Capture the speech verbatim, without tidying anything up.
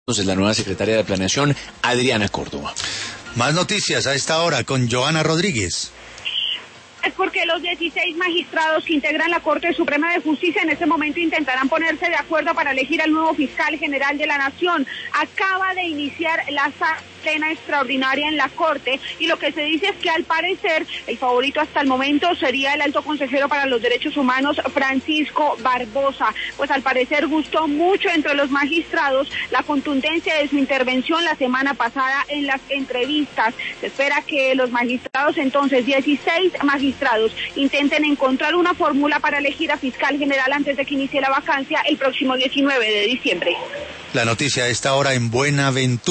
Entonces, la nueva secretaria de Planeación, Adriana Córdoba. Más noticias a esta hora con Joana Rodríguez. Es porque los dieciséis magistrados que integran la Corte Suprema de Justicia en este momento intentarán ponerse de acuerdo para elegir al nuevo fiscal general de la Nación. Acaba de iniciar la plena extraordinaria en la Corte y lo que se dice es que al parecer el favorito hasta el momento sería el alto consejero para los derechos humanos Francisco Barbosa, pues al parecer gustó mucho entre los magistrados la contundencia de su intervención la semana pasada en las entrevistas. Se espera que los magistrados, entonces dieciséis magistrados, intenten encontrar una fórmula para elegir a fiscal general antes de que inicie la vacancia el próximo diecinueve de diciembre. La noticia a esta hora en Buenaventura.